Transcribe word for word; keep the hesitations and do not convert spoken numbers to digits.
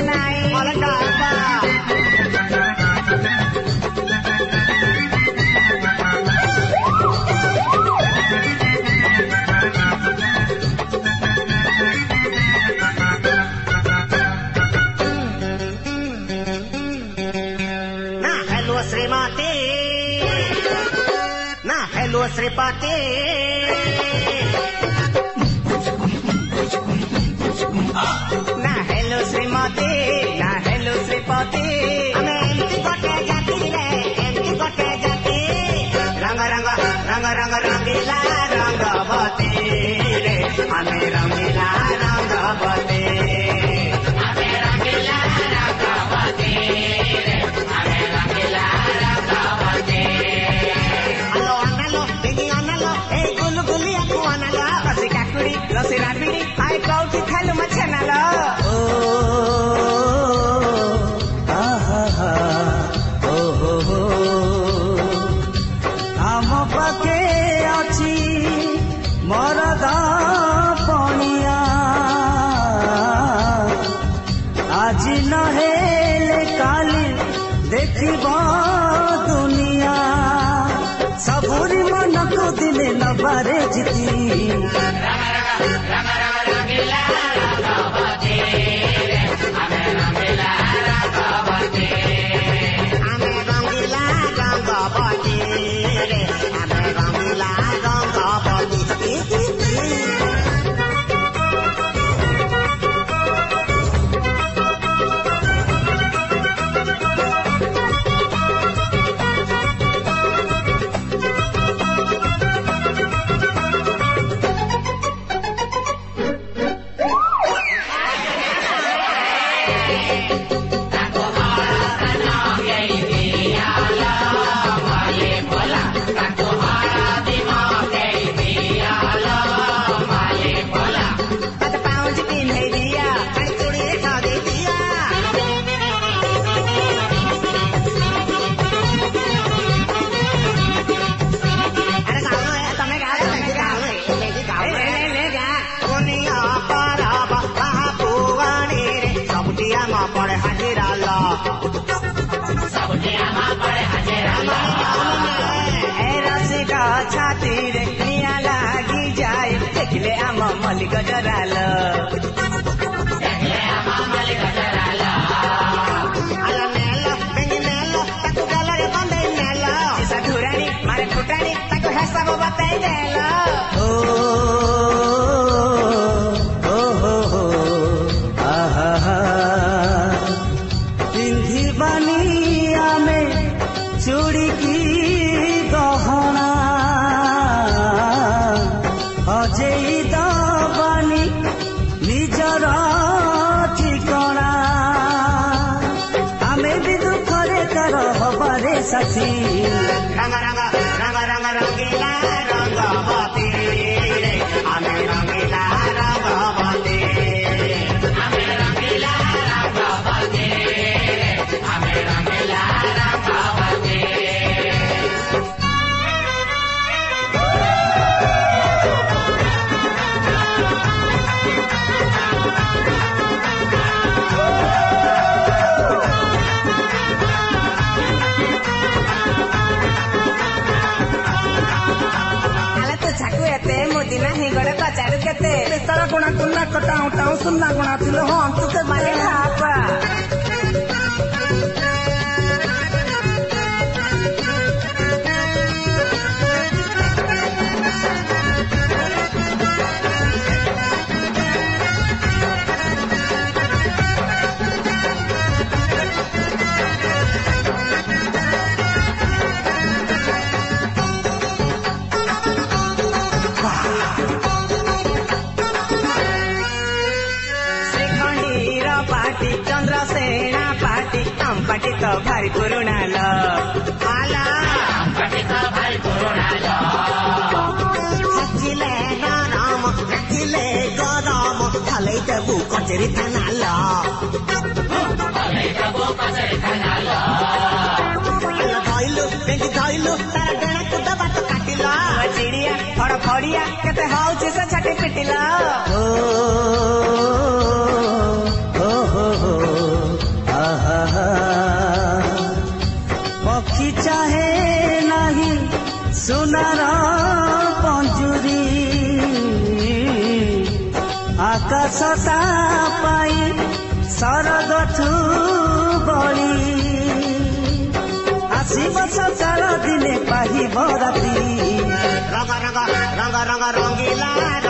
श्रीपति ना हेलो श्रीमती ना हेलो श्रीपति हमें एमती गोटे जाति रे एमती गोटे जाति रंग रंग रंग रंग रंगीला रंगवती रे हमें रंगीला रंगवती हमें रंगीला रंगवती रे हमें रंगीला रंगवती लसी राबिड़ी आई कौटी खालु मछनाल ओ आहा हा ओ हो हो आम पाके अछि मरद पणिया आज न हेले काली देखिब दुनिया सबुरी मन को दिले नबारे जिती छाती रे निया लागी जाए देखले आम मली गजराल देखले आम मली गजराल आला नेलो बेंगी नेलो ताकू गलरे बंदे नेलो सिसा धुरानी मारे फुटानी ताकू हिसाब बताई देलो ओ ओ हो हो आहा हा पिंधी बानी आमे चूड़ी की गहना अजय दबानी निजर ठिकना आमे भी दुखरे कर हबारे साथी रंग रंग रंग रंग रंगीला रंगवती रे आमे रंगीला रंगवती आमे रंगीला रंगवती रे आमे रंगीला रंगवती सारा गुणा कुन्ना कटाऊ टाऊ सुन्ना गुणा थिलो हम तू के मारे हापा चंद्रसेना पार्टी हम पार्टी तो भारी पुराना लो आला हम पार्टी तो भारी पुराना लो हचिले नाम हचिले गदाम थाले तबु कचरी थाना लो थाले तबु कचरी थाना लो आला गाइलो बेंगी गाइलो तारा डेना कुदा बात काटिला चिड़िया फड़ फड़िया केते हाउचे से छाटी पिटिला ओ हो हो ତା ପାଇଁ ସରଗଠୁ ବଳି ଆସିବ ସକାଳ ଦିନେ ପାହିବ ରାତି ରଙ୍ଗ ରଙ୍ଗ ରଙ୍ଗ ରଙ୍ଗ ରଙ୍ଗିଲା